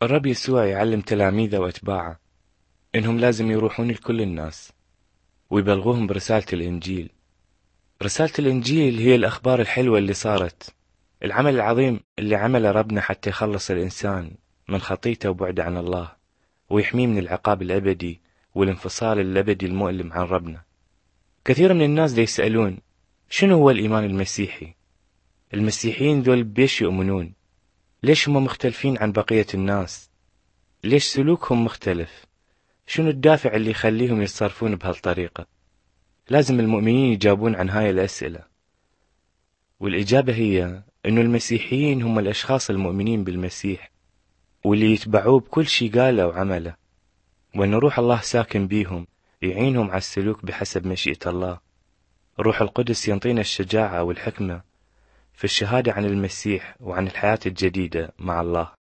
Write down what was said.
الرب يسوع يعلم تلاميذه وأتباعه إنهم لازم يروحون لكل الناس ويبلغوهم برسالة الإنجيل. رسالة الإنجيل هي الأخبار الحلوة اللي صارت، العمل العظيم اللي عمله ربنا حتى يخلص الإنسان من خطيته وبعده عن الله ويحميه من العقاب الأبدي والانفصال الأبدي المؤلم عن ربنا. كثير من الناس دي يسألون شنو هو الإيمان المسيحي؟ المسيحيين ذول بيش يؤمنون؟ ليش هم مختلفين عن بقية الناس؟ ليش سلوكهم مختلف؟ شنو الدافع اللي يخليهم يتصرفون بهالطريقة؟ لازم المؤمنين يجاوبون عن هاي الأسئلة، والإجابة هي إنه المسيحيين هم الأشخاص المؤمنين بالمسيح واللي يتبعوه بكل شي قاله وعمله، وأن روح الله ساكن بيهم يعينهم على السلوك بحسب مشيئة الله. روح القدس ينطينا الشجاعة والحكمة في الشهادة عن المسيح وعن الحياة الجديدة مع الله.